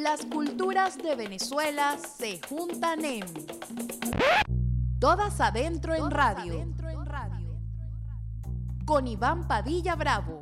Las culturas de Venezuela se juntan en Todas Adentro en Radio, con Iván Padilla Bravo.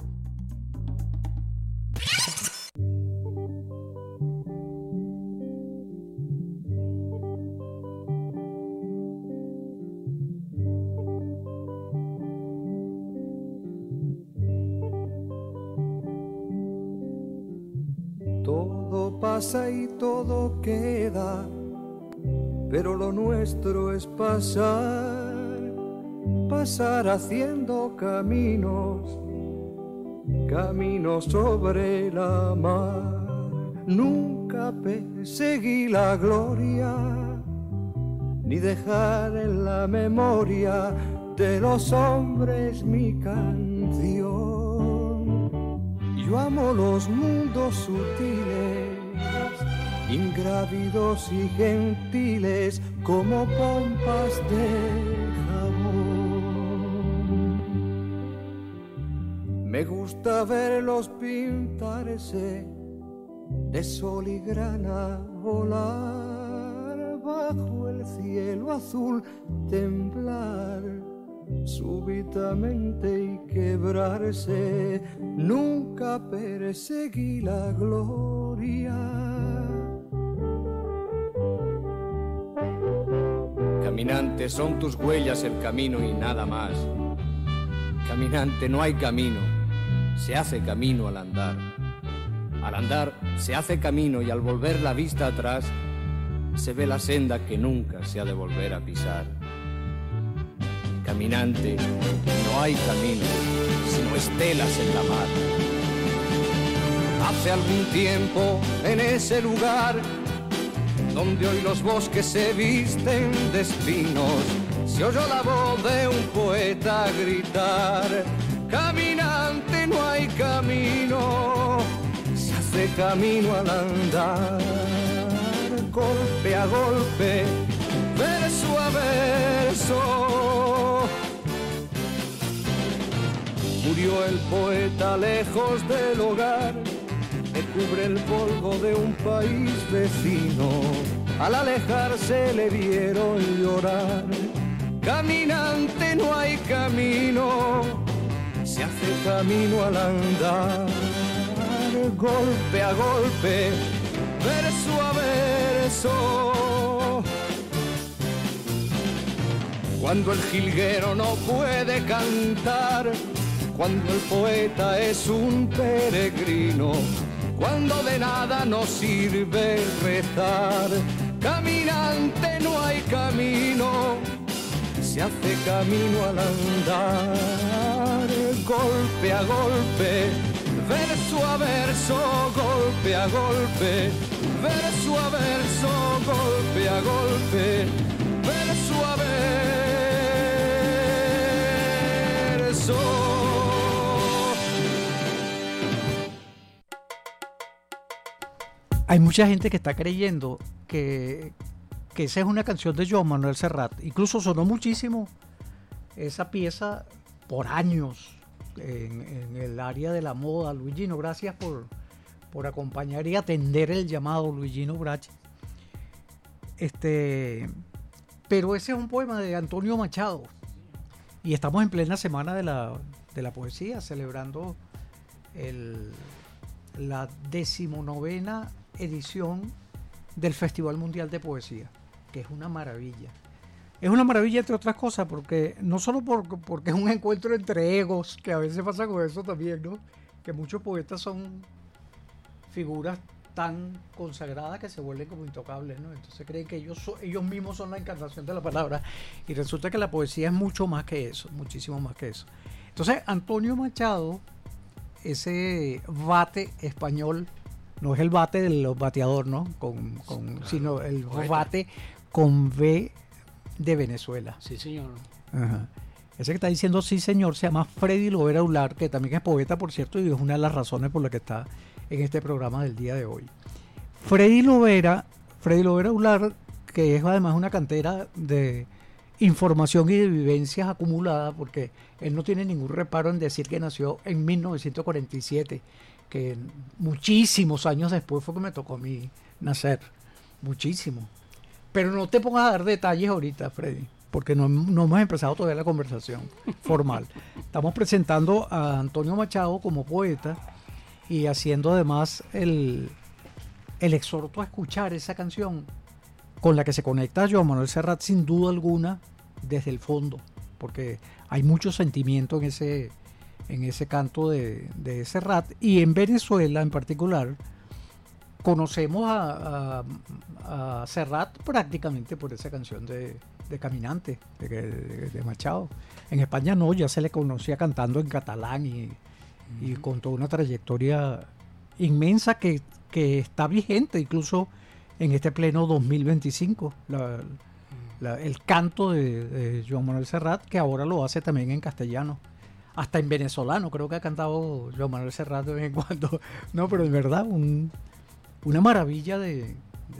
Todo pasa y todo queda, pero lo nuestro es pasar, pasar haciendo caminos, caminos sobre la mar. Nunca perseguí la gloria, ni dejar en la memoria de los hombres mi canción. Yo amo los mundos sutiles, ingrávidos y gentiles, como pompas de jabón. Me gusta verlos pintarse de sol y grana, volar bajo el cielo azul, temblar súbitamente y quebrarse. Nunca perseguí la gloria. Caminante, son tus huellas el camino y nada más. Caminante, no hay camino, se hace camino al andar. Al andar se hace camino y al volver la vista atrás se ve la senda que nunca se ha de volver a pisar. Caminante, no hay camino, sino estelas en la mar. Hace algún tiempo, en ese lugar donde hoy los bosques se visten de espinos, se oyó la voz de un poeta gritar: caminante, no hay camino, se hace camino al andar. Golpe a golpe, verso a verso, murió el poeta lejos del hogar, me cubre el polvo de un país vecino. Al alejarse le vieron llorar. Caminante, no hay camino, se hace camino al andar. Golpe a golpe, verso a verso. Cuando el jilguero no puede cantar, cuando el poeta es un peregrino, cuando de nada nos sirve rezar. Caminante, no hay camino, se hace camino al andar. Golpe a golpe, verso a verso, golpe a golpe, verso a verso, golpe a golpe, verso a verso. Hay mucha gente que está creyendo que esa es una canción de Joan Manuel Serrat. Incluso sonó muchísimo esa pieza por años en el área de la moda. Luigino, gracias por acompañar y atender el llamado, Luigino Brach. Pero ese es un poema de Antonio Machado. Y estamos en plena semana de la poesía, celebrando la 19ª edición del Festival Mundial de Poesía, que es una maravilla. Es una maravilla, entre otras cosas, porque no solo porque es un encuentro entre egos, que a veces pasa con eso también, ¿no? Que muchos poetas son figuras tan consagradas que se vuelven como intocables, ¿no? Entonces creen que ellos mismos son la encarnación de la palabra, y resulta que la poesía es mucho más que eso, muchísimo más que eso. Entonces Antonio Machado, ese bate español, no es el bate del bateador, ¿no? Claro, sino el bate con V de Venezuela. Sí, señor. Ajá. Ese que está diciendo sí, señor, se llama Freddy Lovera Ular, que también es poeta, por cierto, y es una de las razones por las que está en este programa del día de hoy. Freddy Lovera Ular, que es además una cantera de información y de vivencias acumuladas, porque él no tiene ningún reparo en decir que nació en 1947, que muchísimos años después fue que me tocó a mí nacer. Muchísimo. Pero no te pongas a dar detalles ahorita, Freddy, porque no hemos empezado todavía la conversación formal. Estamos presentando a Antonio Machado como poeta y haciendo además el exhorto a escuchar esa canción con la que se conecta a Joan Manuel Serrat sin duda alguna desde el fondo, porque hay mucho sentimiento en ese canto de Serrat. Y en Venezuela en particular conocemos a Serrat prácticamente por esa canción de Caminante de Machado. En España no, ya se le conocía cantando en catalán y con toda una trayectoria inmensa que está vigente incluso en este pleno 2025. El canto de Joan Manuel Serrat, que ahora lo hace también en castellano. Hasta en venezolano creo que ha cantado Joan Manuel Serrat de vez en cuando. No, pero en verdad una maravilla de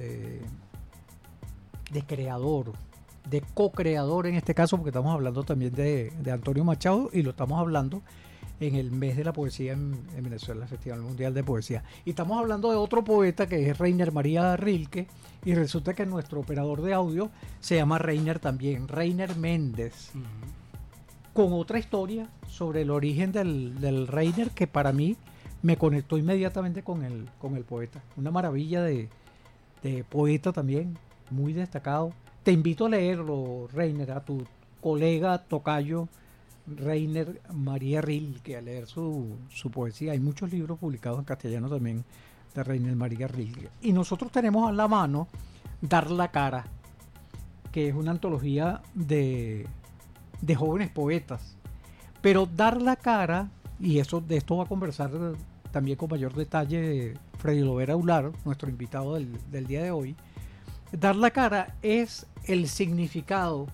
creador, de co-creador en este caso, porque estamos hablando también de Antonio Machado y lo estamos hablando en el mes de la poesía en Venezuela, el Festival Mundial de Poesía. Y estamos hablando de otro poeta que es Reiner María Rilke, y resulta que nuestro operador de audio se llama Reiner también, Reiner Méndez, con otra historia sobre el origen del Reiner que para mí me conectó inmediatamente con el poeta. Una maravilla de poeta también, muy destacado. Te invito a leerlo, Reiner, a tu colega tocayo Reiner María Rilke, a leer su poesía. Hay muchos libros publicados en castellano también de Reiner María Rilke. Y nosotros tenemos a la mano Dar la Cara, que es una antología de jóvenes poetas. Pero Dar la Cara, y de esto va a conversar también con mayor detalle Freddy Lovera Ular, nuestro invitado del día de hoy. Dar la Cara es el significado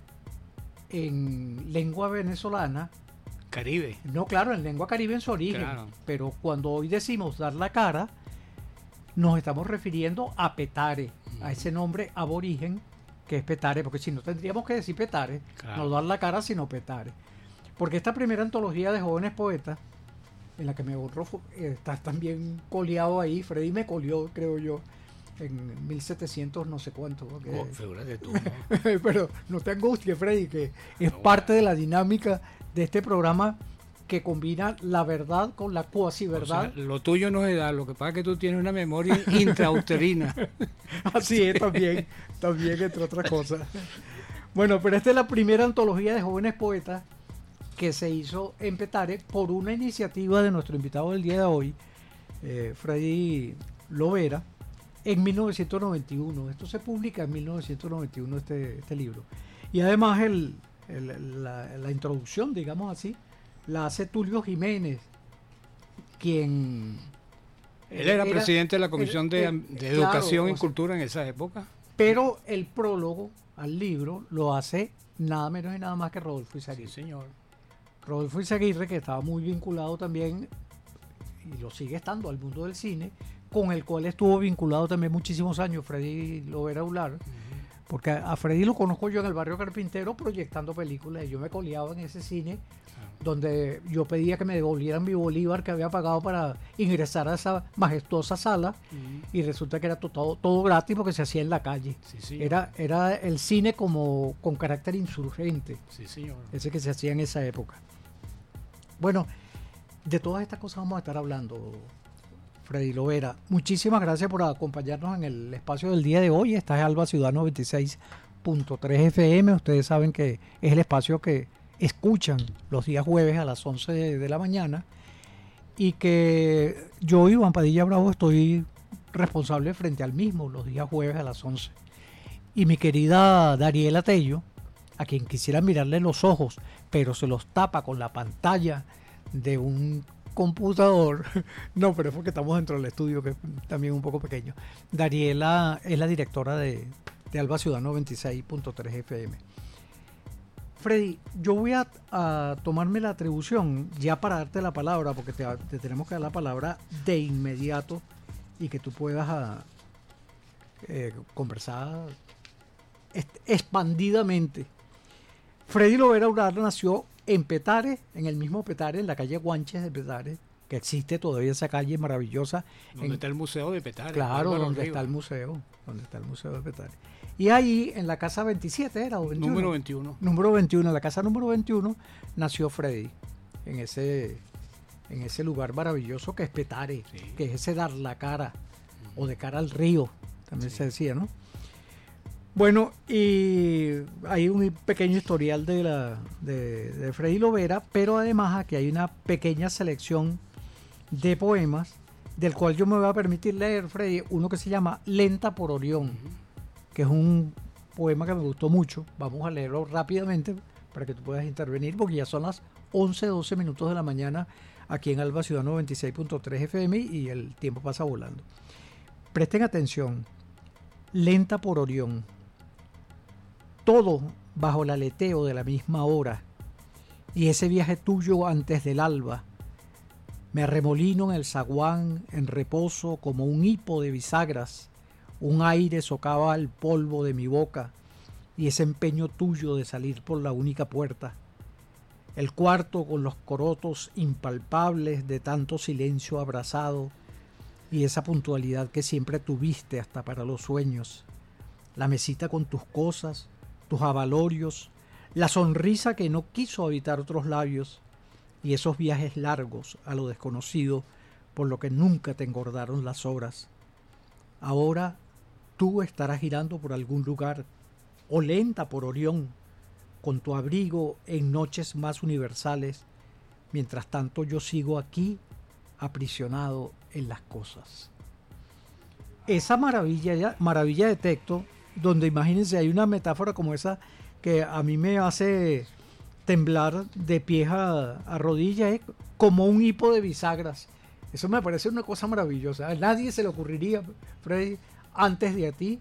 en lengua venezolana. Caribe. No, claro, en lengua caribe en su origen. Claro. Pero cuando hoy decimos dar la cara, nos estamos refiriendo a Petare, a ese nombre aborigen que es Petare, porque si no tendríamos que decir Petare, Claro. no dar la cara, sino Petare. Porque esta primera antología de jóvenes poetas, en la que me honro, estás también coleado ahí, Freddy me coleó, creo yo, en 1700 no sé cuánto. Porque, Figúrate tú, ¿no? pero no te angusties, Freddy, que es No, parte de la dinámica de este programa que combina la verdad con la cuasi verdad. O sea, lo tuyo no es edad, lo que pasa es que tú tienes una memoria intrauterina. Así es, también, entre otras cosas. Bueno, pero esta es la primera antología de jóvenes poetas que se hizo en Petare por una iniciativa de nuestro invitado del día de hoy, Freddy Lovera, en 1991. Esto se publica en 1991, este libro. Y además la introducción, digamos así, la hace Tulio Jiménez, quien... Él era presidente de la Comisión de Educación y Cultura en esa época. Pero el prólogo al libro lo hace nada menos y nada más que Rodolfo Izaguirre. Sí, señor. Rodolfo Izaguirre, que estaba muy vinculado también, y lo sigue estando, al mundo del cine, con el cual estuvo vinculado también muchísimos años Freddy Lovera Ular, porque a Freddy lo conozco yo en el barrio Carpintero proyectando películas, y yo me coleaba en ese cine donde yo pedía que me devolvieran mi bolívar que había pagado para ingresar a esa majestuosa sala, y resulta que era todo gratis porque se hacía en la calle. Sí, sí. Era el cine como con carácter insurgente, Sí, señor. ese que se hacía en esa época. Bueno, de todas estas cosas vamos a estar hablando, Freddy Lovera. Muchísimas gracias por acompañarnos en el espacio del día de hoy. Esta es Alba Ciudad 96.3 FM. Ustedes saben que es el espacio que escuchan los días jueves a las 11 de la mañana, y que yo, Iván Padilla Bravo, estoy responsable frente al mismo los días jueves a las 11. Y mi querida Dariela Tello, a quien quisiera mirarle los ojos, pero se los tapa con la pantalla de un computador. No, pero es porque estamos dentro del estudio, que es también un poco pequeño. Dariela es la directora de Alba Ciudad 96.3 FM. Freddy, yo voy a tomarme la atribución ya para darte la palabra, porque te tenemos que dar la palabra de inmediato y que tú puedas conversar expandidamente. Freddy Lovera Ular nació en Petare, en el mismo Petare, en la calle Guanches de Petare, que existe todavía esa calle maravillosa. Donde está el Museo de Petare. Claro, donde está el museo de Petare. Y ahí, en la casa 27, ¿era? ¿O 21? Número 21. Número 21, en la casa número 21, nació Freddy, en ese lugar maravilloso que es Petare, sí, que es ese dar la cara, o de cara al río, también se decía, ¿no? Bueno, y hay un pequeño historial de Freddy Lovera, pero además aquí hay una pequeña selección de poemas, del cual yo me voy a permitir leer, Freddy, uno que se llama Lenta por Orión, que es un poema que me gustó mucho. Vamos a leerlo rápidamente para que tú puedas intervenir, porque ya son las 11:12 minutos de la mañana aquí en Alba Ciudad 96.3 FM y el tiempo pasa volando. Presten atención. Lenta por Orión. Todo bajo el aleteo de la misma hora, y ese viaje tuyo antes del alba. Me arremolino en el zaguán en reposo como un hipo de bisagras. Un aire socava el polvo de mi boca y ese empeño tuyo de salir por la única puerta. El cuarto con los corotos impalpables de tanto silencio abrazado y esa puntualidad que siempre tuviste hasta para los sueños. La mesita con tus cosas, tus avalorios, la sonrisa que no quiso habitar otros labios y esos viajes largos a lo desconocido por lo que nunca te engordaron las horas. Ahora tú estarás girando por algún lugar o lenta por Orión, con tu abrigo en noches más universales. Mientras tanto yo sigo aquí, aprisionado en las cosas. Esa maravilla de texto, donde imagínense, hay una metáfora como esa que a mí me hace temblar de pies a rodillas, como un hipo de bisagras. Eso me parece una cosa maravillosa. A nadie se le ocurriría, Freddy, antes de a ti,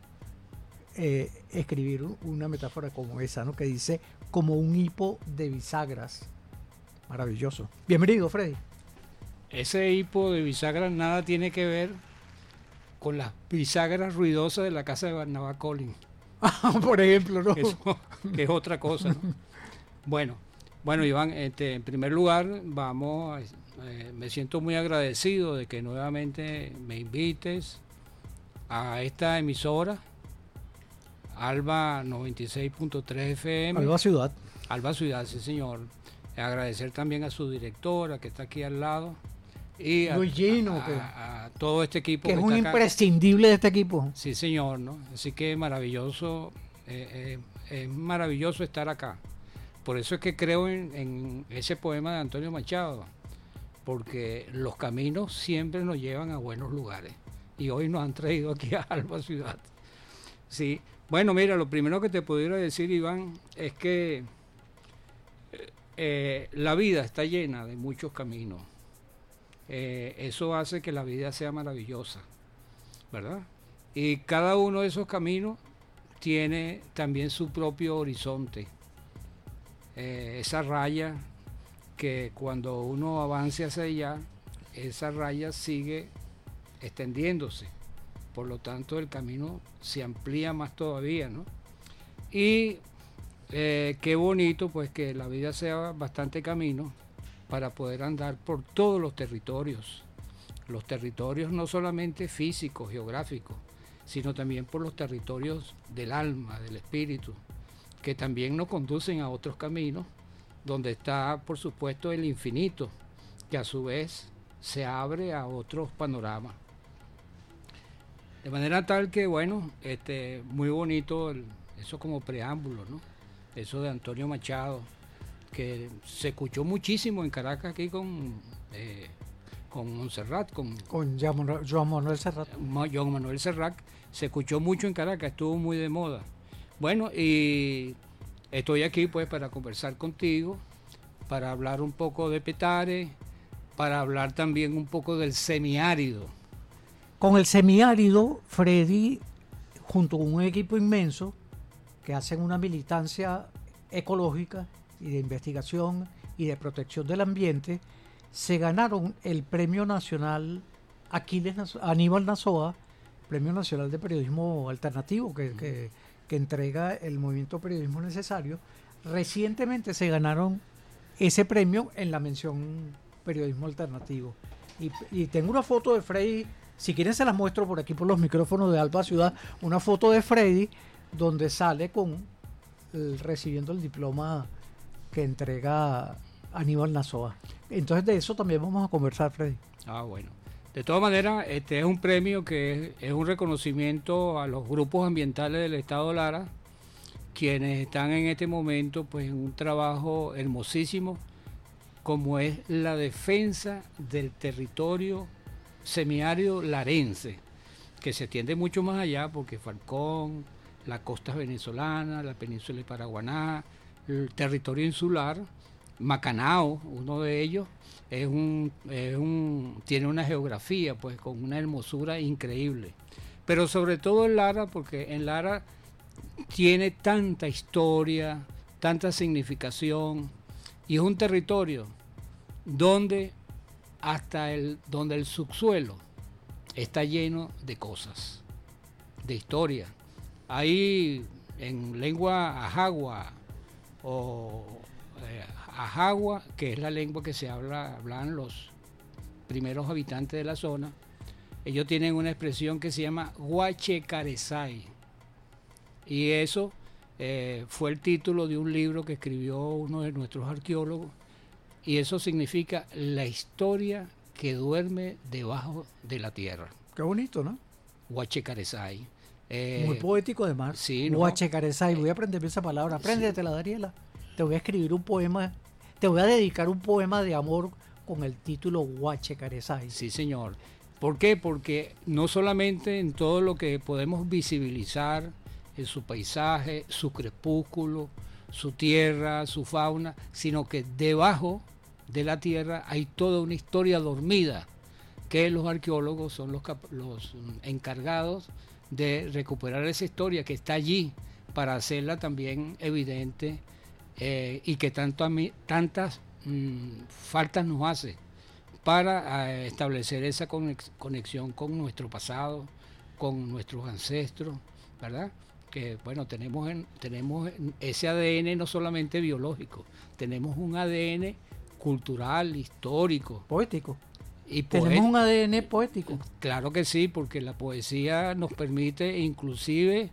escribir una metáfora como esa, ¿no? Que dice como un hipo de bisagras. Maravilloso. Bienvenido, Freddy. Ese hipo de bisagras nada tiene que ver con las bisagras ruidosas de la casa de Barnabá Collins. Por ejemplo, ¿no? Eso, que es otra cosa, ¿no? Bueno, Iván, en primer lugar, me siento muy agradecido de que nuevamente me invites a esta emisora, Alba 96.3 FM. Alba Ciudad. Alba Ciudad, sí señor. Agradecer también a su directora que está aquí al lado y a todo este equipo. Que es un imprescindible de este equipo. Sí señor, ¿no? Así que maravilloso, es maravilloso estar acá. Por eso es que creo en ese poema de Antonio Machado, porque los caminos siempre nos llevan a buenos lugares y hoy nos han traído aquí a Alba Ciudad. Sí, bueno, mira, lo primero que te pudiera decir, Iván, es que la vida está llena de muchos caminos. Eso hace que la vida sea maravillosa, ¿verdad? Y cada uno de esos caminos tiene también su propio horizonte. Esa raya que cuando uno avance hacia allá, esa raya sigue extendiéndose. Por lo tanto, el camino se amplía más todavía, ¿no? Y qué bonito, pues, que la vida sea bastante camino para poder andar por todos los territorios. Los territorios no solamente físicos, geográficos, sino también por los territorios del alma, del espíritu, que también nos conducen a otros caminos, donde está, por supuesto, el infinito, que a su vez se abre a otros panoramas. De manera tal que, bueno, muy bonito eso como preámbulo, ¿no? Eso de Antonio Machado, que se escuchó muchísimo en Caracas aquí con Montserrat, con Joan Manuel Serrat. Joan Manuel Serrat, se escuchó mucho en Caracas, estuvo muy de moda. Bueno, y estoy aquí pues para conversar contigo, para hablar un poco de Petare, para hablar también un poco del semiárido. Con el semiárido, Freddy, junto con un equipo inmenso, que hacen una militancia ecológica y de investigación y de protección del ambiente, se ganaron el Premio Nacional Aníbal Nazoa, Premio Nacional de Periodismo Alternativo que entrega el Movimiento Periodismo Necesario. Recientemente se ganaron ese premio en la mención Periodismo Alternativo. Y tengo una foto de Freddy, si quieren se las muestro por aquí por los micrófonos de Alba Ciudad, una foto de Freddy donde sale recibiendo el diploma que entrega Aníbal Nazoa. Entonces de eso también vamos a conversar, Freddy. Ah, bueno. De todas maneras, este es un premio que es un reconocimiento a los grupos ambientales del Estado Lara, quienes están en este momento pues en un trabajo hermosísimo, como es la defensa del territorio semiárido larense, que se extiende mucho más allá, porque Falcón, la costa venezolana, la península de Paraguaná, el territorio insular, Macanao, uno de ellos, tiene una geografía pues con una hermosura increíble. Pero sobre todo en Lara, porque en Lara tiene tanta historia, tanta significación, y es un territorio donde donde el subsuelo está lleno de cosas, de historia. Ahí en lengua ajagua ajagua, que es la lengua que hablan los primeros habitantes de la zona, ellos tienen una expresión que se llama Huachecaresay, y eso fue el título de un libro que escribió uno de nuestros arqueólogos, y eso significa la historia que duerme debajo de la tierra. Qué bonito, ¿no? Huachecaresay. Muy poético además. Sí, ¿no? Huachecaresay, voy a aprenderme esa palabra. Apréndetela, Dariela. Te voy a escribir un poema, te voy a dedicar un poema de amor con el título Huachecaresay. Sí, señor. ¿Por qué? Porque no solamente en todo lo que podemos visibilizar, en su paisaje, su crepúsculo, su tierra, su fauna, sino que debajo de la tierra hay toda una historia dormida, que los arqueólogos son los encargados de recuperar esa historia que está allí para hacerla también evidente, y que tantas faltas nos hace para establecer esa conexión con nuestro pasado, con nuestros ancestros, ¿verdad? Que bueno, tenemos ese ADN no solamente biológico, tenemos un ADN cultural, histórico, poético. Y tenemos un ADN poético. Claro que sí, porque la poesía nos permite inclusive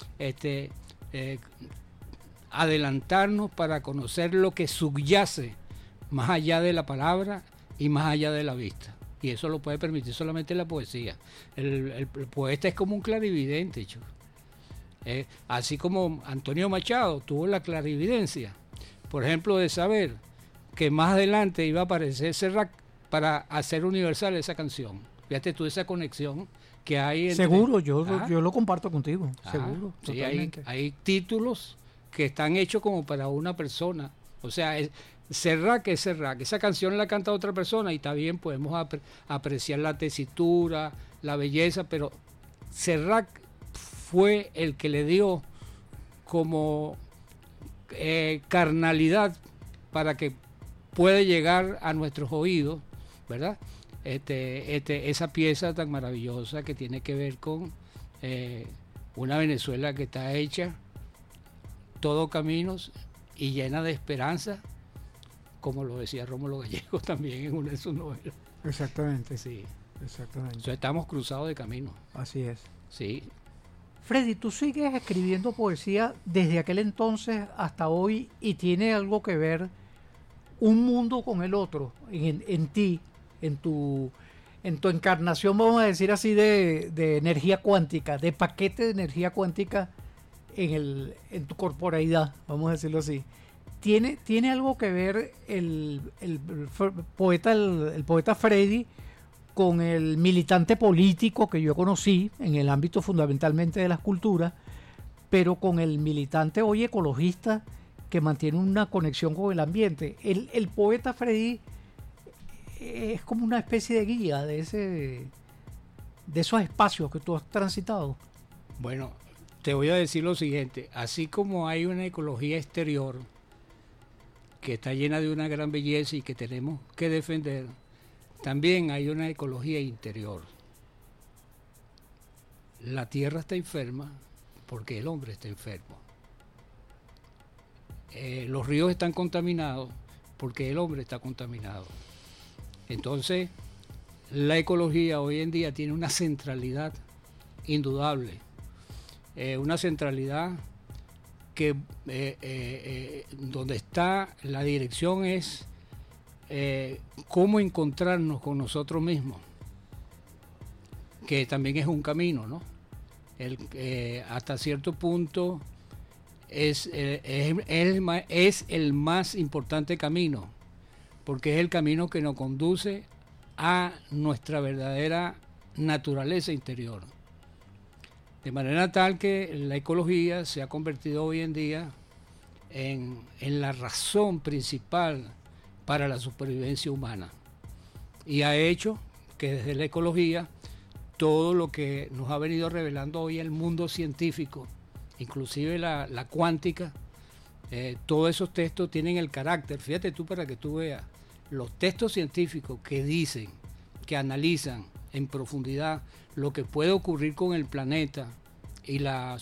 adelantarnos para conocer lo que subyace más allá de la palabra y más allá de la vista. Y eso lo puede permitir solamente la poesía. El poeta es como un clarividente, chico. Así como Antonio Machado tuvo la clarividencia, por ejemplo, de saber que más adelante iba a aparecer Serrat para hacer universal esa canción. Fíjate tú esa conexión que hay entre... Seguro, yo lo comparto contigo, seguro. Sí, hay títulos que están hechos como para una persona. O sea, Serrat, que es Serrat, esa canción la canta otra persona y está bien, podemos apreciar la tesitura, la belleza, pero Serrat fue el que le dio como carnalidad para que pueda llegar a nuestros oídos, ¿verdad? Esa pieza tan maravillosa que tiene que ver con una Venezuela que está hecha todo caminos y llena de esperanza, como lo decía Rómulo Gallegos también en una de sus novelas. Exactamente. Sí. Exactamente. Entonces estamos cruzados de camino. Así es. Sí. Freddy, tú sigues escribiendo poesía desde aquel entonces hasta hoy y tiene algo que ver un mundo con el otro, en ti, en tu encarnación, vamos a decir así, de energía cuántica, de paquete de energía cuántica en tu corporeidad, vamos a decirlo así. ¿Tiene algo que ver el poeta Freddy con el militante político que yo conocí en el ámbito fundamentalmente de las culturas, pero con el militante hoy ecologista que mantiene una conexión con el ambiente? El poeta Freddy es como una especie de guía de esos espacios que tú has transitado. Bueno, te voy a decir lo siguiente: así como hay una ecología exterior que está llena de una gran belleza y que tenemos que defender, también hay una ecología interior. La tierra está enferma porque el hombre está enfermo. Los ríos están contaminados porque el hombre está contaminado. Entonces, la ecología hoy en día tiene una centralidad indudable, una centralidad que donde está la dirección es cómo encontrarnos con nosotros mismos, que también es un camino, ¿no? Hasta cierto punto es el más importante camino, porque es el camino que nos conduce a nuestra verdadera naturaleza interior. De manera tal que la ecología se ha convertido hoy en día en la razón principal para la supervivencia humana. Y ha hecho que desde la ecología todo lo que nos ha venido revelando hoy el mundo científico, inclusive la cuántica, todos esos textos tienen el carácter, fíjate tú para que tú veas, los textos científicos que dicen, que analizan en profundidad lo que puede ocurrir con el planeta y la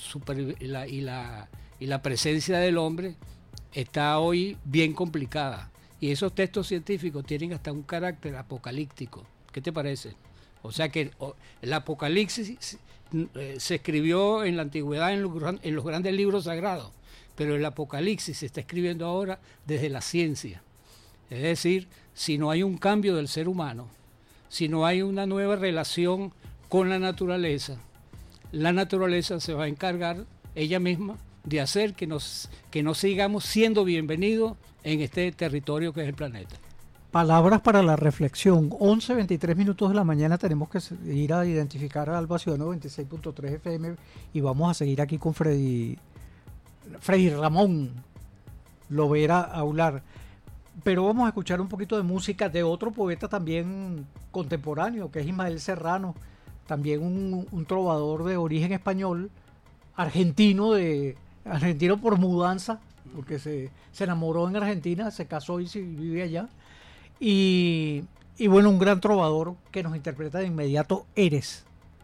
presencia del hombre, está hoy bien complicada. Y esos textos científicos tienen hasta un carácter apocalíptico. ¿Qué te parece? O sea que el Apocalipsis se escribió en la antigüedad en los grandes libros sagrados, pero el Apocalipsis se está escribiendo ahora desde la ciencia. Es decir, si no hay un cambio del ser humano, si no hay una nueva relación con la naturaleza se va a encargar ella misma de hacer que no sigamos siendo bienvenidos en este territorio que es el planeta. Palabras para la reflexión. 11:23 minutos de la mañana, tenemos que ir a identificar a Alba Ciudad 96.3 FM y vamos a seguir aquí con Freddy Ramón Lovera Aular. Pero vamos a escuchar un poquito de música de otro poeta también contemporáneo, que es Ismael Serrano, también un trovador de origen español, argentino por mudanza, porque se enamoró en Argentina, se casó y vive allá. Y bueno, un gran trovador que nos interpreta de inmediato Eres.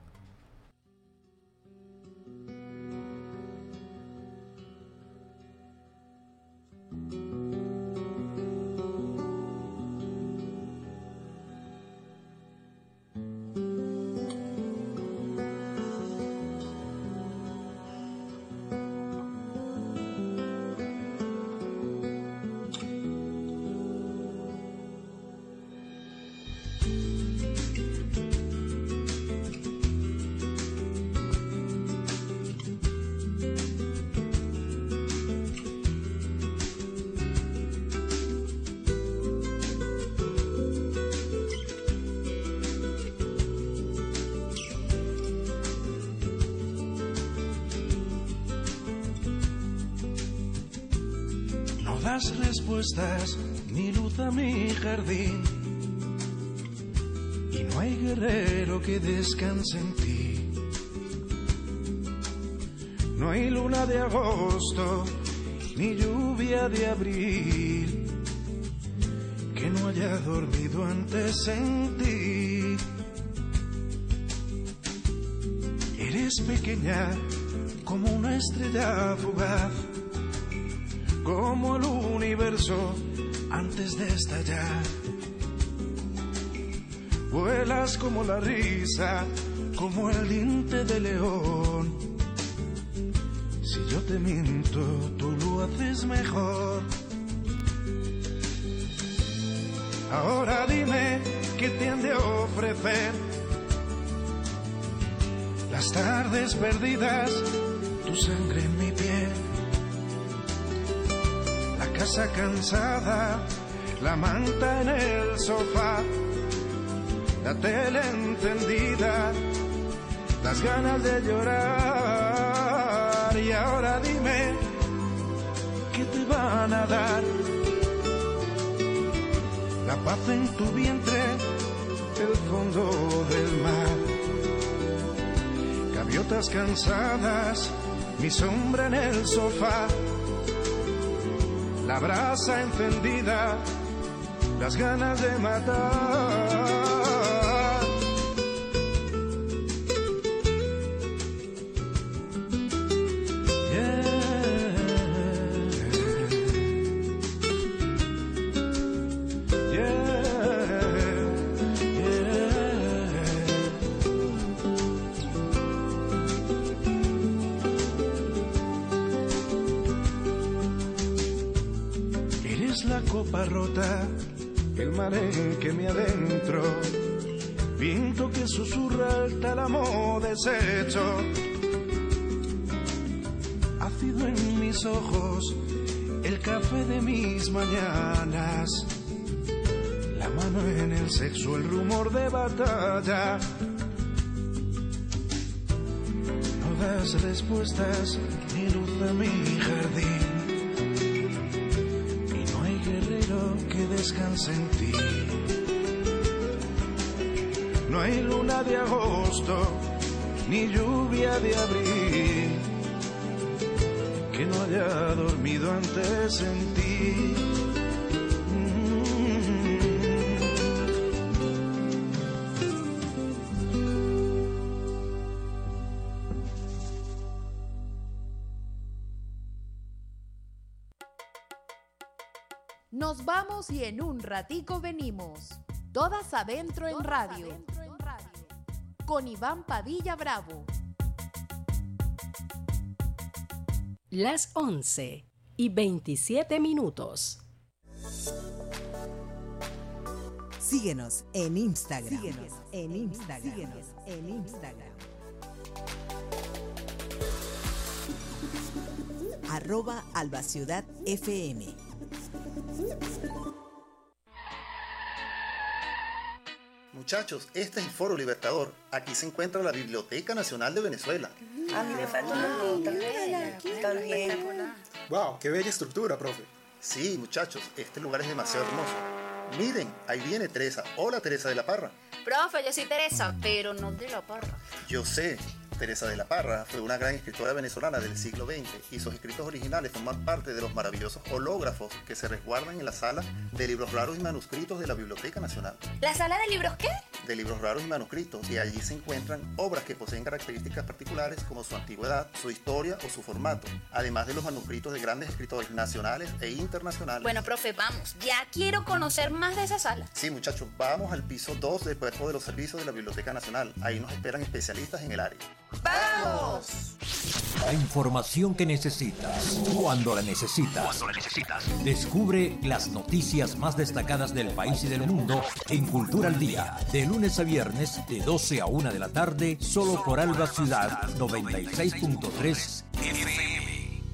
Das respuestas ni luz a mi jardín, y no hay guerrero que descanse en ti. No hay luna de agosto ni lluvia de abril que no haya dormido antes en ti. Eres pequeña como una estrella fugaz, como el universo antes de estallar. Vuelas como la risa, como el diente de león. Si yo te miento, tú lo haces mejor. Ahora dime qué te han de ofrecer las tardes perdidas, tu sangre en mi piel. Casa cansada, la manta en el sofá, la tele encendida, las ganas de llorar. Y ahora dime, ¿qué te van a dar? La paz en tu vientre, el fondo del mar. Gaviotas cansadas, mi sombra en el sofá, la brasa encendida, las ganas de matar. chapa rota, el mar en que me adentro, viento que susurra el tálamo deshecho, ácido en mis ojos, el café de mis mañanas, la mano en el sexo, el rumor de batalla. No das respuestas ni luz a mi jardín, y no hay guerrero que descanse en ti. No hay luna de agosto ni lluvia de abril que no haya dormido antes en ti. Nos vamos y en un ratico venimos. Todas adentro en radio. Con Iván Padilla Bravo. Las 11:27. Síguenos en Instagram. @AlbaCiudadFM. Muchachos, este es el Foro Libertador. Aquí se encuentra la Biblioteca Nacional de Venezuela. A mí me falta una nota. También. ¡Wow! ¡Qué bella estructura, profe! Sí, muchachos, este lugar es demasiado hermoso. Miren, ahí viene Teresa. Hola, Teresa de la Parra. Profe, yo soy Teresa, pero no de la Parra. Yo sé. Teresa de la Parra fue una gran escritora venezolana del siglo XX y sus escritos originales forman parte de los maravillosos hológrafos que se resguardan en la sala de libros raros y manuscritos de la Biblioteca Nacional. ¿La sala de libros qué? De libros raros y manuscritos, y allí se encuentran obras que poseen características particulares como su antigüedad, su historia o su formato, además de los manuscritos de grandes escritores nacionales e internacionales. Bueno, profe, vamos, ya quiero conocer más de esa sala. Sí, muchachos, vamos al piso 2 del Cuerpo de los Servicios de la Biblioteca Nacional. Ahí nos esperan especialistas en el área. ¡Vamos! La información que necesitas, cuando la necesitas. Descubre las noticias más destacadas del país y del mundo en Cultura al Día, de lunes a viernes, de 12 a 1 de la tarde, solo por Alba Ciudad 96.3 FM.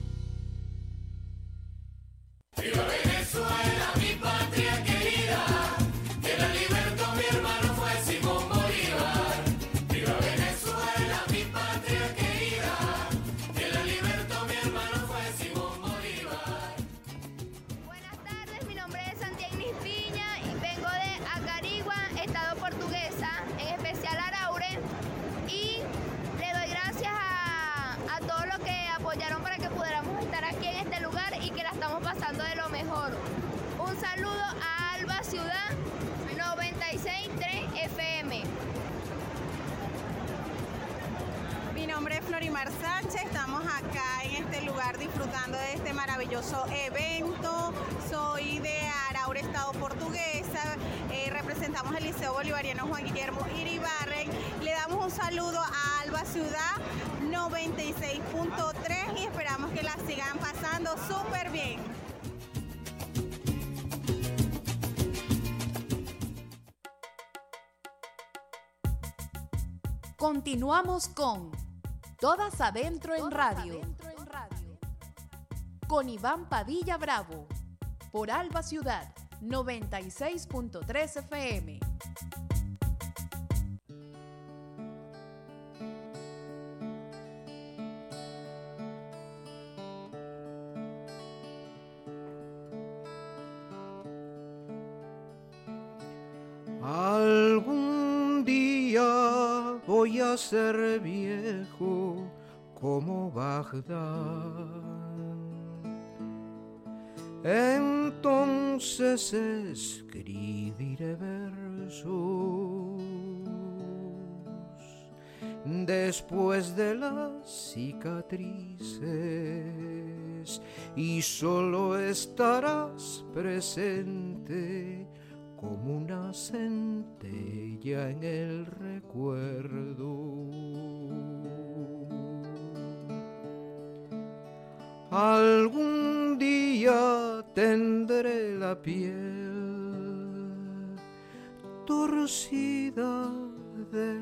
¡Viva Venezuela, mi patria querida! Que la libertó mi hermano fue Simón Bolívar. ¡Viva Venezuela, mi patria querida! Que la libertó mi hermano fue Simón Bolívar. Buenas tardes, mi nombre es Santiago Piña y vengo de Acarigua, Estado Portuguesa, en especial Araure, y le doy gracias a todos los que apoyaron para que pudiéramos estar aquí en este lugar y que la estamos pasando de lo mejor. Un saludo a Alba Ciudad 96.3 FM. Mi nombre es Florimar Sánchez, estamos acá en este lugar disfrutando de este maravilloso evento. Soy de Araure, Estado Portuguesa, representamos el Liceo Bolivariano Juan Guillermo Iribarren. Le damos un saludo a Alba Ciudad 96.3 y esperamos que la sigan pasando súper bien. Continuamos con Todas Adentro en Radio. Con Iván Padilla Bravo. Por Alba Ciudad 96.3 FM. Algún día voy a ser viejo como Bagdad. Entonces escribiré versos después de las cicatrices, y solo estarás presente como una centella en el recuerdo. Algún día tendré la piel torcida de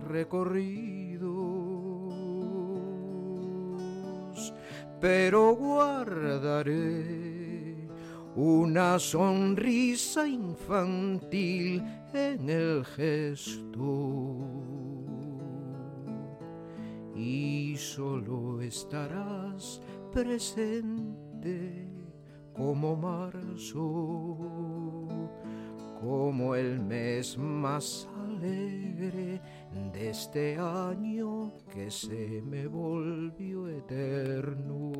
recorridos, pero guardaré una sonrisa infantil en el gesto, y solo estarás presente como marzo, como el mes más alegre de este año que se me volvió eterno.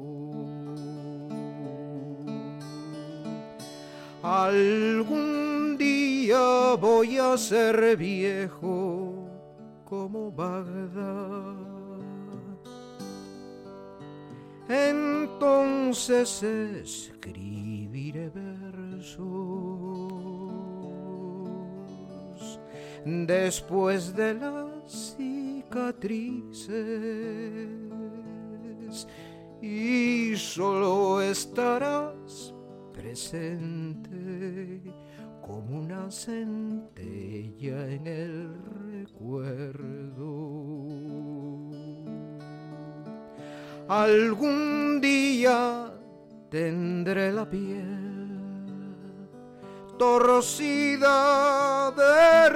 Algún día voy a ser viejo como Bagdad, entonces escribiré versos después de las cicatrices, y solo estarás presente como una centella en el recuerdo. Algún día tendré la piel torcida de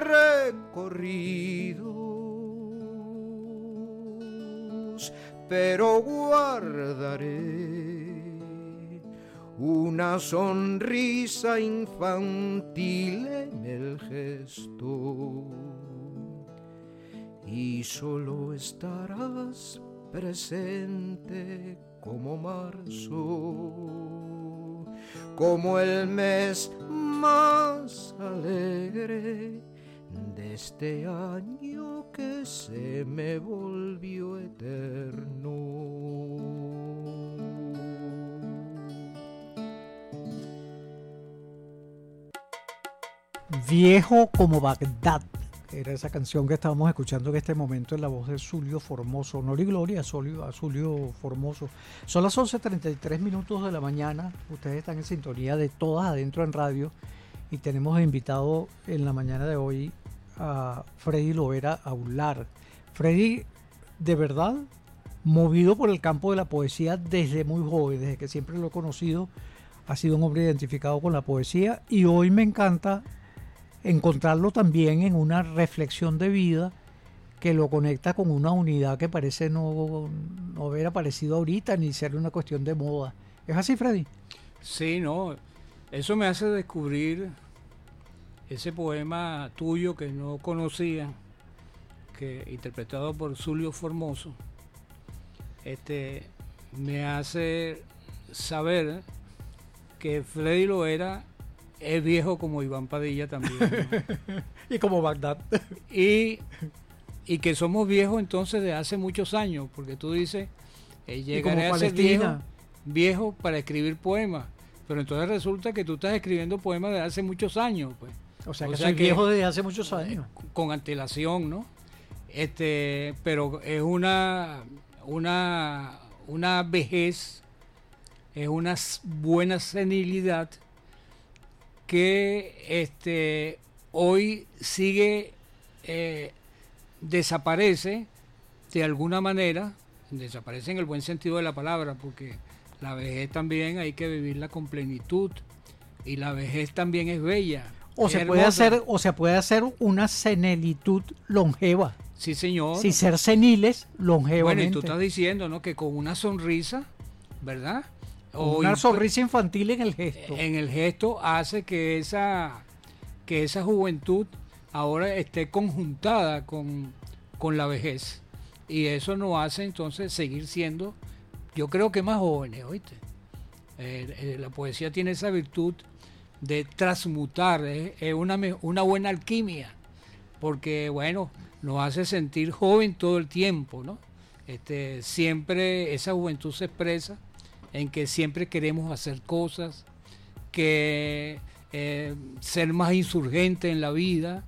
recorridos, pero guardaré una sonrisa infantil en el gesto, y solo estarás presente como marzo, como el mes más alegre de este año que se me volvió eterno. Viejo como Bagdad era esa canción que estábamos escuchando en este momento en la voz de Zulio Formoso. Honor y gloria a Zulio Formoso. Son las 11:33 minutos de la mañana. Ustedes están en sintonía de Todas Adentro en Radio y tenemos invitado en la mañana de hoy a Freddy Lovera Aular. Freddy, de verdad, movido por el campo de la poesía desde muy joven, desde que siempre lo he conocido, ha sido un hombre identificado con la poesía, y hoy me encanta encontrarlo también en una reflexión de vida que lo conecta con una unidad que parece no haber aparecido ahorita ni ser una cuestión de moda. ¿Es así, Freddy? Sí, no. Eso me hace descubrir ese poema tuyo que no conocía, que interpretado por Zulio Formoso. Me hace saber que Freddy Lovera es viejo como Iván Padilla también, ¿no? Y como Bagdad. Y que somos viejos entonces de hace muchos años, porque tú dices, llegaré a ser viejo para escribir poemas, pero entonces resulta que tú estás escribiendo poemas de hace muchos años, pues. O sea que soy viejo de hace muchos años. Con antelación, ¿no? Pero es una vejez, es una buena senilidad que hoy sigue, desaparece de alguna manera, desaparece en el buen sentido de la palabra, porque la vejez también hay que vivirla con plenitud, y la vejez también es bella. O se puede hacer una senilitud longeva. Sí, señor. Si ser seniles longevamente. Bueno, y tú estás diciendo, ¿no?, que con una sonrisa, ¿verdad? Una sonrisa infantil en el gesto. En el gesto hace que esa juventud ahora esté conjuntada con la vejez. Y eso nos hace entonces seguir siendo, yo creo que más jóvenes, ¿oíste? La poesía tiene esa virtud de transmutar, es una buena alquimia, porque bueno, nos hace sentir joven todo el tiempo, ¿no? Siempre esa juventud se expresa en que siempre queremos hacer cosas, que ser más insurgente en la vida,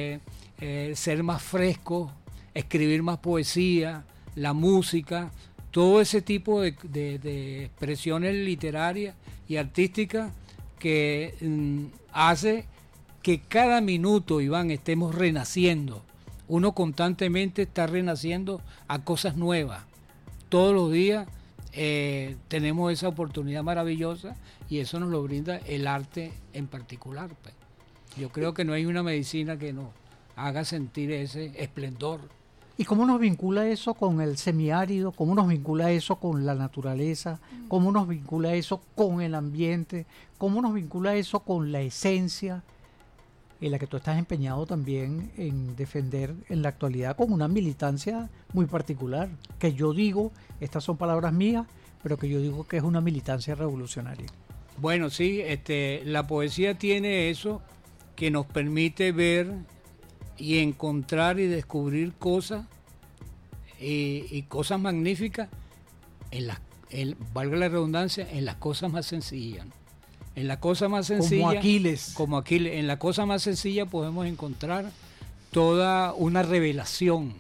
ser más fresco, escribir más poesía, la música, todo ese tipo de expresiones literarias y artísticas que hace que cada minuto, Iván, estemos renaciendo. Uno constantemente está renaciendo a cosas nuevas. Todos los días tenemos esa oportunidad maravillosa y eso nos lo brinda el arte en particular, pues. Yo creo que no hay una medicina que nos haga sentir ese esplendor. ¿Y cómo nos vincula eso con el semiárido? ¿Cómo nos vincula eso con la naturaleza? ¿Cómo nos vincula eso con el ambiente? ¿Cómo nos vincula eso con la esencia en la que tú estás empeñado también en defender en la actualidad con una militancia muy particular? Que yo digo, estas son palabras mías, pero que yo digo que es una militancia revolucionaria. Bueno, sí, la poesía tiene eso que nos permite ver y encontrar y descubrir cosas y cosas magníficas valga la redundancia, en las cosas más sencillas. En la cosa más sencilla, como Aquiles, en la cosa más sencilla podemos encontrar toda una revelación.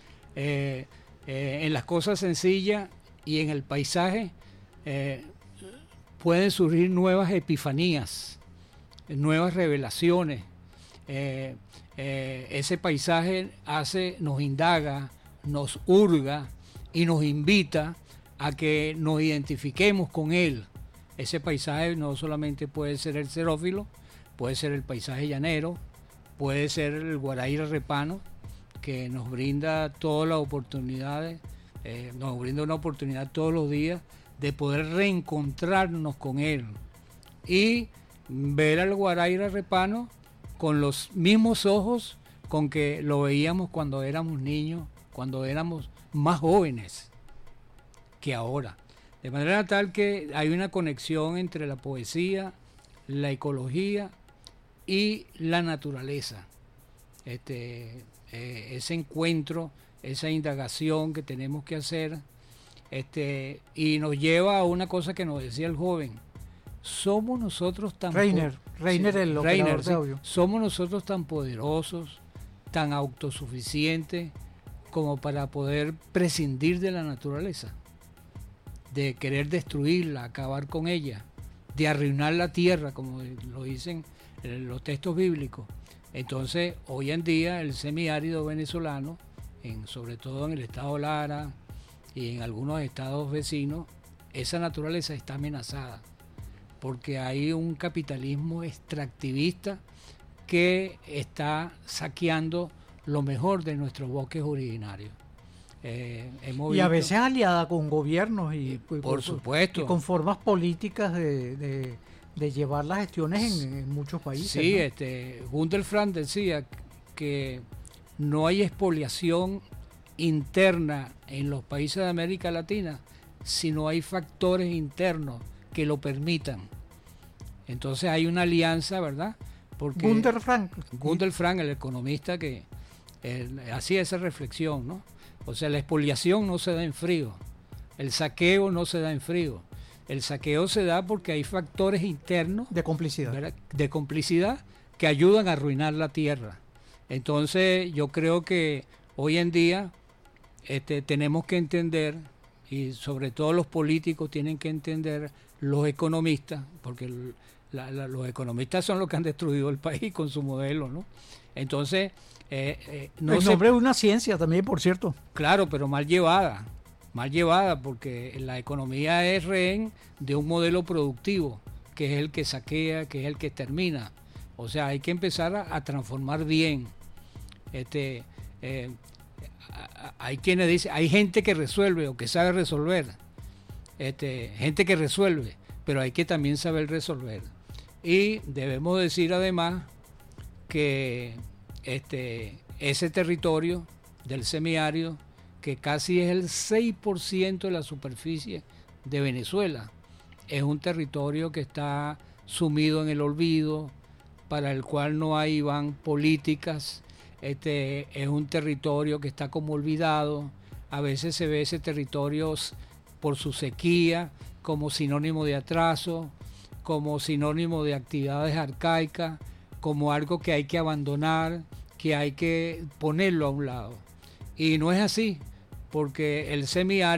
En las cosas sencillas y en el paisaje pueden surgir nuevas epifanías, nuevas revelaciones. Ese paisaje nos indaga, nos hurga y nos invita a que nos identifiquemos con él. Ese paisaje no solamente puede ser el xerófilo, puede ser el paisaje llanero, puede ser el Guaraíra Repano, que nos brinda todas las oportunidades, nos brinda una oportunidad todos los días de poder reencontrarnos con él y ver al Guaraíra Repano con los mismos ojos con que lo veíamos cuando éramos niños, cuando éramos más jóvenes que ahora. De manera tal que hay una conexión entre la poesía, la ecología y la naturaleza. Ese encuentro, esa indagación que tenemos que hacer, y nos lleva a una cosa que nos decía el joven. Somos nosotros tan Reiner, el operador de audio. Somos nosotros tan poderosos, tan autosuficientes como para poder prescindir de la naturaleza, de querer destruirla, acabar con ella, de arruinar la tierra, como lo dicen los textos bíblicos. Entonces, hoy en día el semiárido venezolano, sobre todo en el estado Lara y en algunos estados vecinos, esa naturaleza está amenazada, porque hay un capitalismo extractivista que está saqueando lo mejor de nuestros bosques originarios. Y a veces aliada con gobiernos y por supuesto, y con formas políticas de llevar las gestiones en muchos países. Sí, ¿no? Gunther Frank decía que no hay expoliación interna en los países de América Latina si no hay factores internos que lo permitan. Entonces hay una alianza, ¿verdad? Porque Gunther Frank, el economista, que hacía esa reflexión, ¿no? O sea, la expoliación no se da en frío, el saqueo no se da en frío. El saqueo se da porque hay factores internos de complicidad, ¿verdad?, de complicidad que ayudan a arruinar la tierra. Entonces yo creo que hoy en día tenemos que entender, y sobre todo los políticos tienen que entender, los economistas, porque los economistas son los que han destruido el país con su modelo, ¿no? Entonces no el nombre de una ciencia también, por cierto. Claro, pero mal llevada, porque la economía es rehén de un modelo productivo, que es el que saquea, que es el que termina. O sea, hay que empezar a transformar bien. Hay quienes dicen, hay gente que resuelve o que sabe resolver, gente que resuelve, pero hay que también saber resolver. Y debemos decir además que ese territorio del semiárido, que casi es el 6% de la superficie de Venezuela, es un territorio que está sumido en el olvido, para el cual no hay, Iván, políticas. Es un territorio que está como olvidado. A veces se ve ese territorio por su sequía como sinónimo de atraso, como sinónimo de actividades arcaicas, como algo que hay que abandonar, que hay que ponerlo a un lado. Y no es así, porque el semiárido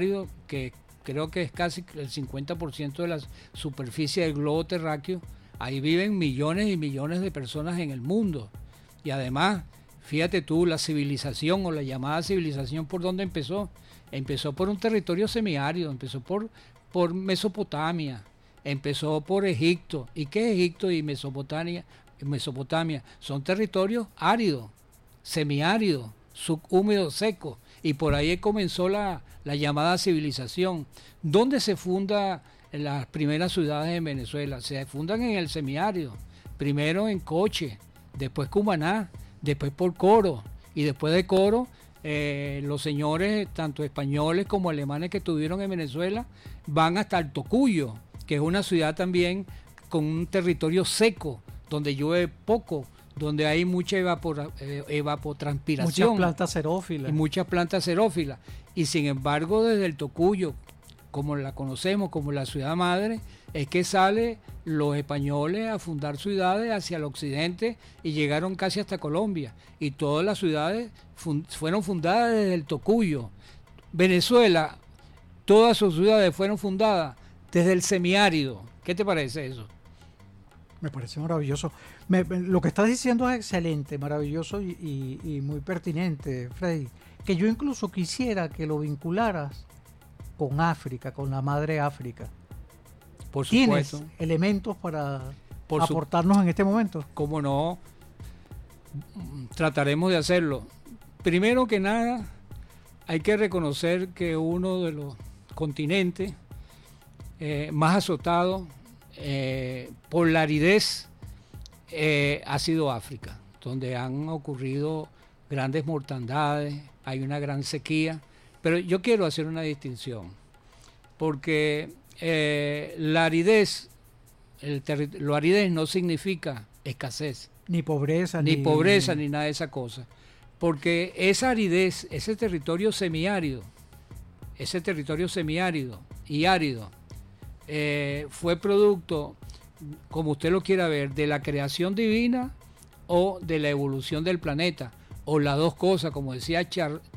que creo que es casi el 50% de la superficie del globo terráqueo, ahí viven millones y millones de personas en el mundo. Y además, fíjate tú, la civilización o la llamada civilización, ¿por dónde empezó? Empezó por un territorio semiárido, empezó por Mesopotamia, empezó por Egipto. ¿Y qué es Egipto y Mesopotamia? Son territorios áridos, semiáridos, subhúmedos, secos. Y por ahí comenzó la llamada civilización. ¿Dónde se fundan las primeras ciudades en Venezuela? Se fundan en el semiárido. Primero en Coche, después Cumaná, después por Coro. Y después de Coro, los señores, tanto españoles como alemanes que estuvieron en Venezuela, van hasta el Tocuyo, que es una ciudad también con un territorio seco, donde llueve poco, donde hay mucha evapotranspiración. Muchas plantas xerófilas. Y muchas plantas xerófilas. Y sin embargo, desde el Tocuyo, como la conocemos como la ciudad madre, es que salen los españoles a fundar ciudades hacia el occidente y llegaron casi hasta Colombia. Y todas las ciudades fueron fundadas desde el Tocuyo. Venezuela, todas sus ciudades fueron fundadas desde el semiárido. ¿Qué te parece eso? Me parece maravilloso. Lo que estás diciendo es excelente, maravilloso y muy pertinente, Freddy. Que yo incluso quisiera que lo vincularas con África, con la madre África. Por supuesto. ¿Tienes elementos para aportarnos en este momento? Cómo no, trataremos de hacerlo. Primero que nada, hay que reconocer que uno de los continentes más azotados por la aridez ha sido África, donde han ocurrido grandes mortandades, hay una gran sequía, pero yo quiero hacer una distinción, porque la aridez, lo aridez no significa escasez, ni pobreza, ni nada de esa cosa, porque esa aridez, ese territorio semiárido y árido, fue producto, como usted lo quiera ver, de la creación divina o de la evolución del planeta, o las dos cosas, como decía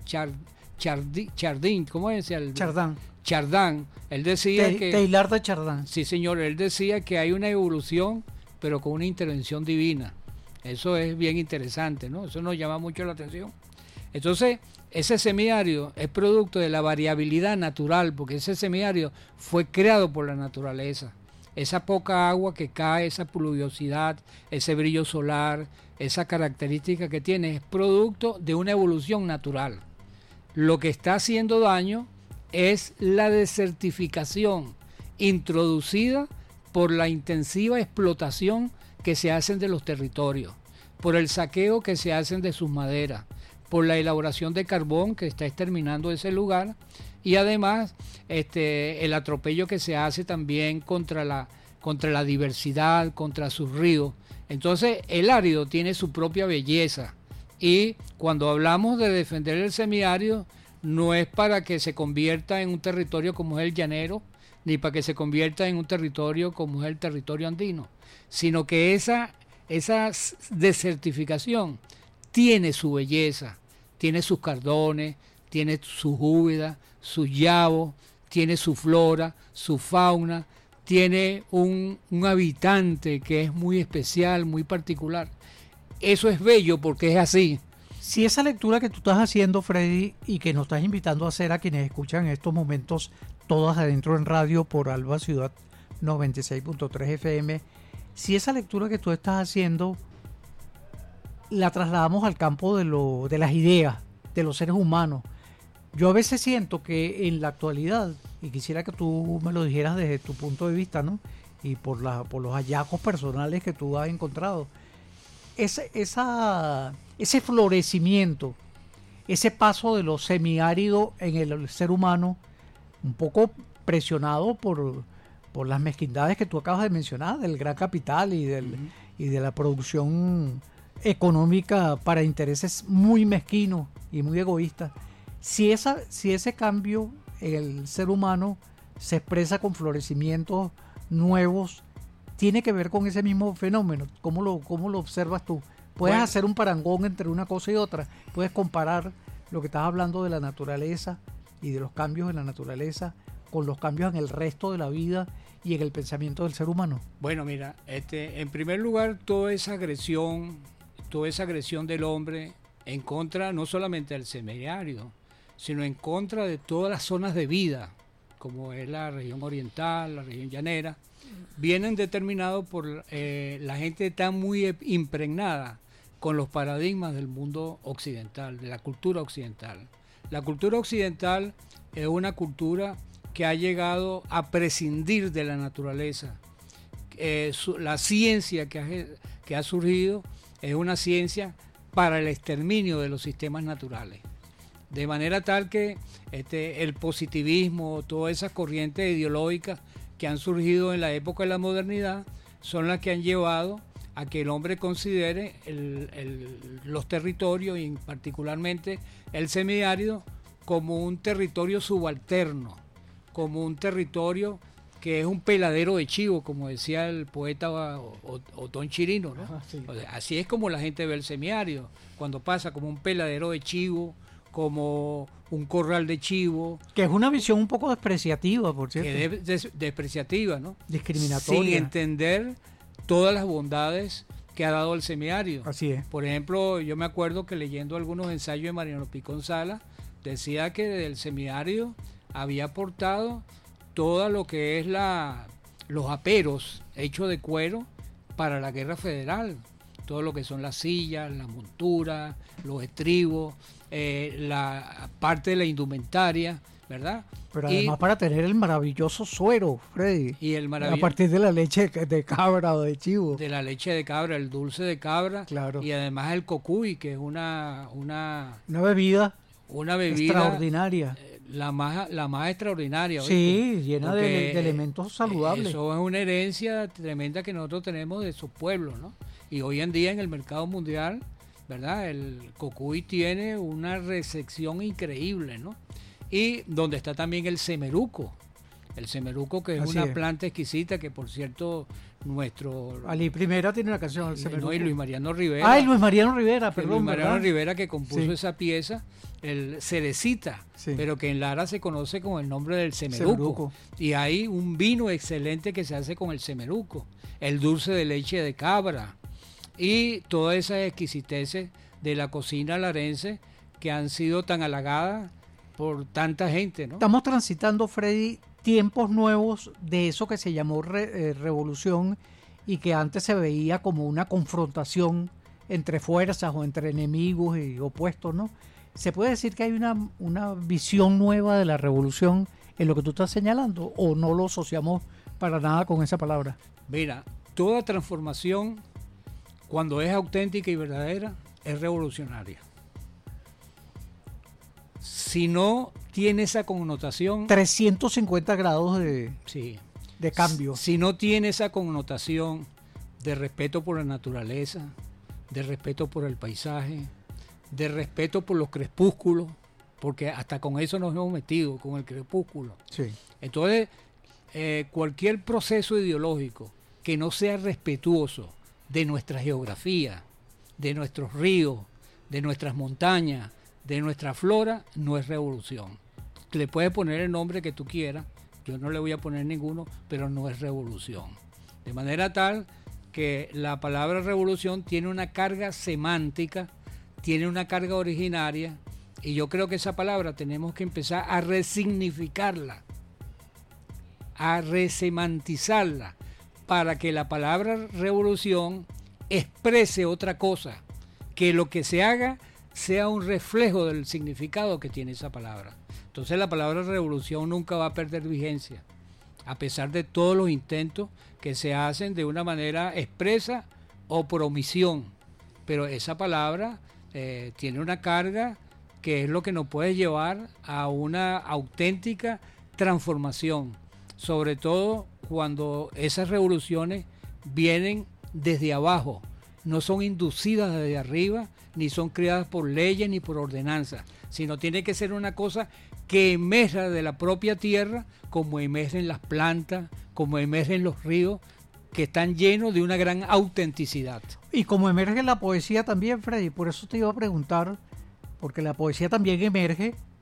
Chardin, ¿cómo decía? Chardin, él decía que... Teilhard de Chardin. Sí, señor, él decía que hay una evolución, pero con una intervención divina. Eso es bien interesante, ¿no? Eso nos llama mucho la atención. Entonces, ese semiárido es producto de la variabilidad natural, porque ese semiárido fue creado por la naturaleza. Esa poca agua que cae, esa pluviosidad, ese brillo solar, esa característica que tiene, es producto de una evolución natural. Lo que está haciendo daño es la desertificación introducida por la intensiva explotación que se hacen de los territorios, por el saqueo que se hacen de sus maderas, por la elaboración de carbón que está exterminando ese lugar, y además el atropello que se hace también contra la diversidad, contra sus ríos. Entonces el árido tiene su propia belleza, y cuando hablamos de defender el semiárido, no es para que se convierta en un territorio como es el llanero, ni para que se convierta en un territorio como es el territorio andino, sino que esa desertificación tiene su belleza, tiene sus cardones, tiene sus úbedas, sus yabos, tiene su flora, su fauna, tiene un habitante que es muy especial, muy particular. Eso es bello porque es así. Si esa lectura que tú estás haciendo, Freddy, y que nos estás invitando a hacer a quienes escuchan en estos momentos todas adentro en radio por Alba Ciudad 96.3 FM, si esa lectura que tú estás haciendo la trasladamos al campo de las ideas, de los seres humanos, yo a veces siento que en la actualidad, y quisiera que tú me lo dijeras desde tu punto de vista, ¿no? Y por los hallazgos personales que tú has encontrado, ese florecimiento, ese paso de lo semiárido en el ser humano, un poco presionado por las mezquindades que tú acabas de mencionar, del gran capital y de la producción económica para intereses muy mezquinos y muy egoístas. Si ese cambio en el ser humano se expresa con florecimientos nuevos, tiene que ver con ese mismo fenómeno. ¿Cómo lo observas tú? ¿Puedes hacer un parangón entre una cosa y otra? ¿Puedes comparar lo que estás hablando de la naturaleza y de los cambios en la naturaleza con los cambios en el resto de la vida y en el pensamiento del ser humano? Bueno, mira, en primer lugar, toda esa agresión del hombre en contra no solamente del semiárido, sino en contra de todas las zonas de vida, como es la región oriental, la región llanera, vienen determinados por la gente está muy impregnada con los paradigmas del mundo occidental, de la cultura occidental. La cultura occidental es una cultura que ha llegado a prescindir de la naturaleza. La ciencia que ha surgido es una ciencia para el exterminio de los sistemas naturales. De manera tal que el positivismo, todas esas corrientes ideológicas que han surgido en la época de la modernidad son las que han llevado a que el hombre considere los territorios, y particularmente el semiárido, como un territorio subalterno, como un territorio que es un peladero de chivo, como decía el poeta Otón Chirino, ¿no? Sí. O sea, así es como la gente ve el semiárido, cuando pasa como un peladero de chivo, como un corral de chivo. Que es una visión un poco despreciativa, por cierto. Que es despreciativa, ¿no? Discriminatoria. Sin entender todas las bondades que ha dado el semiárido. Así es. Por ejemplo, yo me acuerdo que leyendo algunos ensayos de Mariano Picón Sala, decía que del semiárido había aportado todo lo que es los aperos hechos de cuero para la guerra federal. Todo lo que son las sillas, la montura, los estribos, la parte de la indumentaria, ¿verdad? Pero además para tener el maravilloso suero, Freddy. Y el a partir de la leche de cabra o de chivo. De la leche de cabra, el dulce de cabra. Claro. Y además el cocuy, que es una bebida extraordinaria. La más extraordinaria. Sí, ¿oíste? Llena de elementos saludables. Eso es una herencia tremenda que nosotros tenemos de esos pueblos, ¿no? Y hoy en día en el mercado mundial, ¿verdad? El cocuy tiene una recepción increíble, ¿no? Y donde está también el semeruco. El semeruco, que es Así una es. planta exquisita que, por cierto, nuestro... Ali Primera tiene una canción, el semeruco. No, y Luis Mariano Rivera. Ay, Luis Mariano Rivera, perdón. Luis Mariano ¿verdad? Rivera, que compuso Sí. esa pieza, el Cerecita, Sí. pero que en Lara se conoce con el nombre del semeruco. Semeruco. Y hay un vino excelente que se hace con el semeruco, el dulce de leche de cabra y todas esas exquisiteces de la cocina larense que han sido tan halagadas por tanta gente, ¿no? Estamos transitando, Freddy, tiempos nuevos de eso que se llamó revolución y que antes se veía como una confrontación entre fuerzas o entre enemigos y opuestos, ¿no? ¿Se puede decir que hay una visión nueva de la revolución en lo que tú estás señalando o no lo asociamos para nada con esa palabra? Mira, toda transformación, cuando es auténtica y verdadera, es revolucionaria. Si no tiene esa connotación... 350 grados de cambio. Si no tiene esa connotación de respeto por la naturaleza, de respeto por el paisaje, de respeto por los crepúsculos, porque hasta con eso nos hemos metido, con el crepúsculo. Sí. Entonces, cualquier proceso ideológico que no sea respetuoso de nuestra geografía, de nuestros ríos, de nuestras montañas, de nuestra flora, no es revolución. Le puedes poner el nombre que tú quieras, yo no le voy a poner ninguno, pero no es revolución. De manera tal que la palabra revolución tiene una carga semántica, tiene una carga originaria, y yo creo que esa palabra tenemos que empezar a resignificarla, a resemantizarla, para que la palabra revolución exprese otra cosa, que lo que se haga sea un reflejo del significado que tiene esa palabra. Entonces la palabra revolución nunca va a perder vigencia, a pesar de todos los intentos que se hacen de una manera expresa o por omisión. Pero esa palabra tiene una carga que es lo que nos puede llevar a una auténtica transformación, sobre todo cuando esas revoluciones vienen desde abajo, no son inducidas desde arriba, ni son creadas por leyes ni por ordenanzas, sino tiene que ser una cosa que emerja de la propia tierra, como emergen las plantas, como emergen los ríos, que están llenos de una gran autenticidad. Y como emerge la poesía también, Freddy, por eso te iba a preguntar, porque la poesía también emerge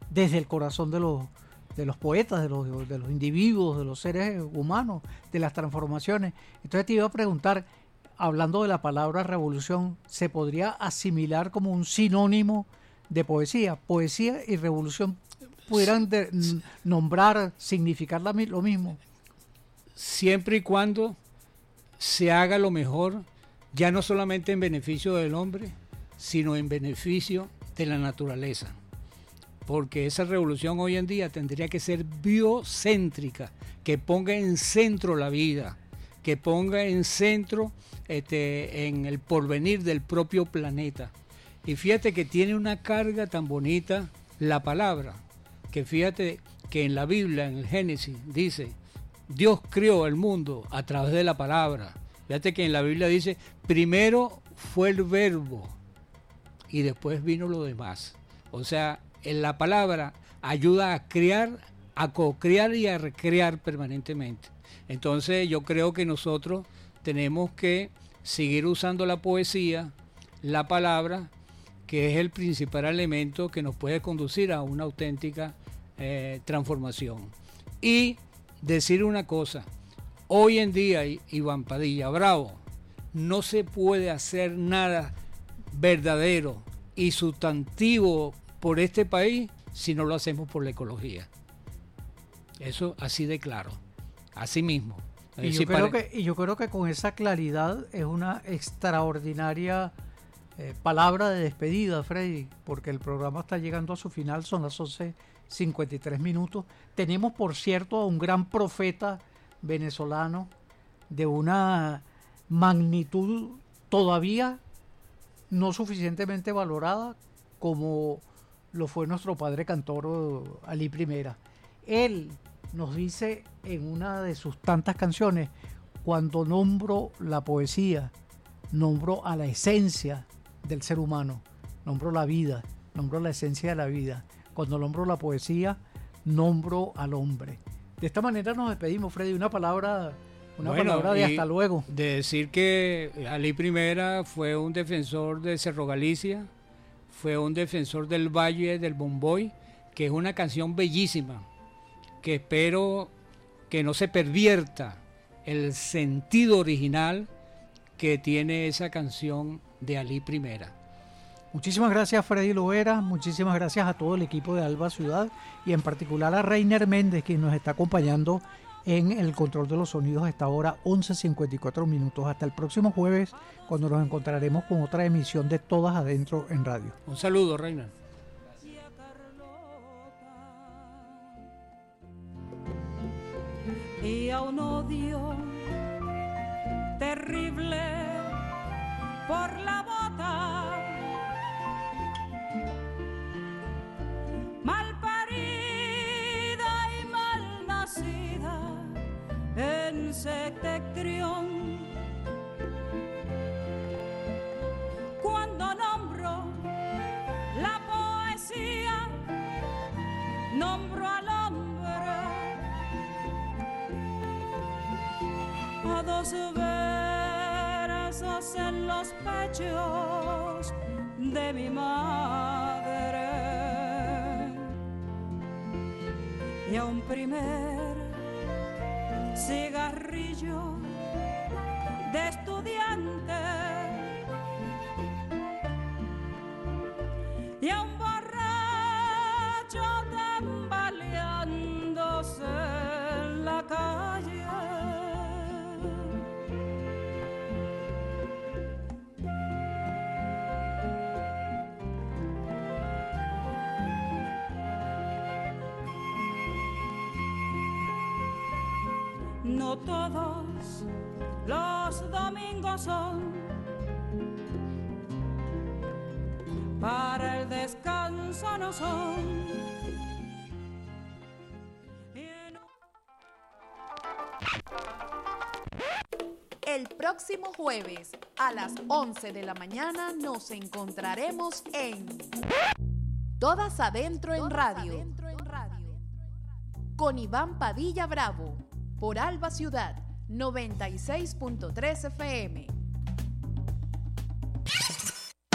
desde el corazón de los poetas, de los individuos, de los seres humanos, de las transformaciones. Entonces te iba a preguntar, hablando de la palabra revolución, ¿se podría asimilar como un sinónimo de poesía? ¿Poesía y revolución pudieran nombrar, significar lo mismo? Siempre y cuando se haga lo mejor, ya no solamente en beneficio del hombre, sino en beneficio de la naturaleza. Porque esa revolución hoy en día tendría que ser biocéntrica, que ponga en centro la vida, que ponga en centro en el porvenir del propio planeta. Y fíjate que tiene una carga tan bonita la palabra, que fíjate que en la Biblia, en el Génesis, dice, Dios creó el mundo a través de la palabra. Fíjate que en la Biblia dice, primero fue el verbo y después vino lo demás. O sea, en la palabra ayuda a crear, a co-crear y a recrear permanentemente. Entonces yo creo que nosotros tenemos que seguir usando la poesía, la palabra, que es el principal elemento que nos puede conducir a una auténtica transformación. Y decir una cosa, hoy en día, Iván Padilla Bravo, no se puede hacer nada verdadero y sustantivo por este país si no lo hacemos por la ecología. Eso así de claro, así mismo. Y yo creo que con esa claridad es una extraordinaria palabra de despedida, Freddy, porque el programa está llegando a su final, son las 11:53 minutos. Tenemos, por cierto, a un gran profeta venezolano de una magnitud todavía no suficientemente valorada como lo fue nuestro padre cantor Alí Primera. Él nos dice en una de sus tantas canciones, cuando nombro la poesía, nombro a la esencia del ser humano, nombro la vida, nombro la esencia de la vida. Cuando nombro la poesía, nombro al hombre. De esta manera nos despedimos, Freddy. Una palabra de hasta luego. De decir que Alí Primera fue un defensor de Cerro Galicia, fue un defensor del Valle del Bomboy, que es una canción bellísima, que espero que no se pervierta el sentido original que tiene esa canción de Alí Primera. Muchísimas gracias, Freddy Lovera, muchísimas gracias a todo el equipo de Alba Ciudad y en particular a Reiner Méndez, quien nos está acompañando en el control de los sonidos a esta hora, 11:54 minutos. Hasta el próximo jueves, cuando nos encontraremos con otra emisión de Todas Adentro en Radio. Un saludo, Reiner. Y a un odio terrible por la bota, mal parida y mal nacida en Septentrión. Cuando nombro la poesía, nombro al hombre. A dos versos en los pechos de mi madre y a un primer cigarrillo de estudiante y a un borracho tambaleándose en la calle. No todos los domingos son para el descanso, no son. El próximo jueves a las 11 de la mañana nos encontraremos en Todas Adentro en Radio con Iván Padilla Bravo por Alba Ciudad 96.3 FM.